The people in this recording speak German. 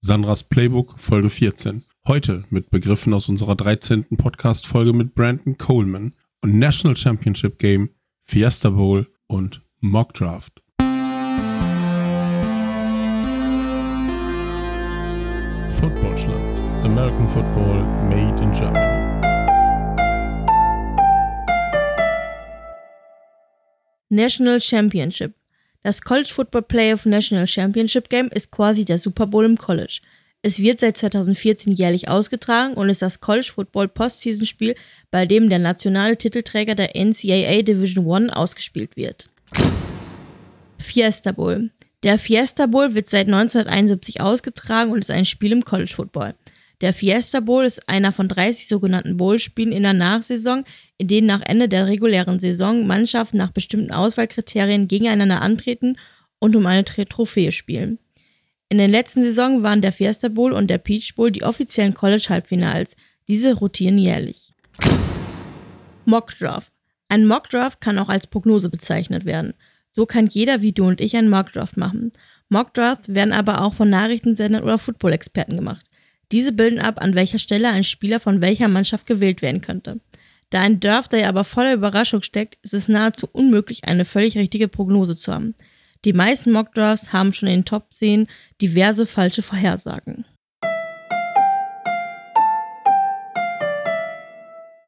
Sandras Playbook, Folge 14. Heute mit Begriffen aus unserer 13. Podcast-Folge mit Brandon Coleman und National Championship Game, Fiesta Bowl und Mock Draft. Footballschland. American Football made in Germany. National Championship. Das College Football Playoff National Championship Game ist quasi der Super Bowl im College. Es wird seit 2014 jährlich ausgetragen und ist das College Football Postseason-Spiel, bei dem der nationale Titelträger der NCAA Division I ausgespielt wird. Fiesta Bowl. Der Fiesta Bowl wird seit 1971 ausgetragen und ist ein Spiel im College Football. Der Fiesta Bowl ist einer von 30 sogenannten Bowl-Spielen in der Nachsaison, in denen nach Ende der regulären Saison Mannschaften nach bestimmten Auswahlkriterien gegeneinander antreten und um eine Trophäe spielen. In den letzten Saisonen waren der Fiesta Bowl und der Peach Bowl die offiziellen College-Halbfinals. Diese rotieren jährlich. Mock Draft. Ein Mock Draft kann auch als Prognose bezeichnet werden. So kann jeder wie du und ich einen Mock Draft machen. Mock Drafts werden aber auch von Nachrichtensendern oder Football-Experten gemacht. Diese bilden ab, an welcher Stelle ein Spieler von welcher Mannschaft gewählt werden könnte. Da ein Drafter aber voller Überraschung steckt, ist es nahezu unmöglich, eine völlig richtige Prognose zu haben. Die meisten Mock-Drafts haben schon in den Top 10 diverse falsche Vorhersagen.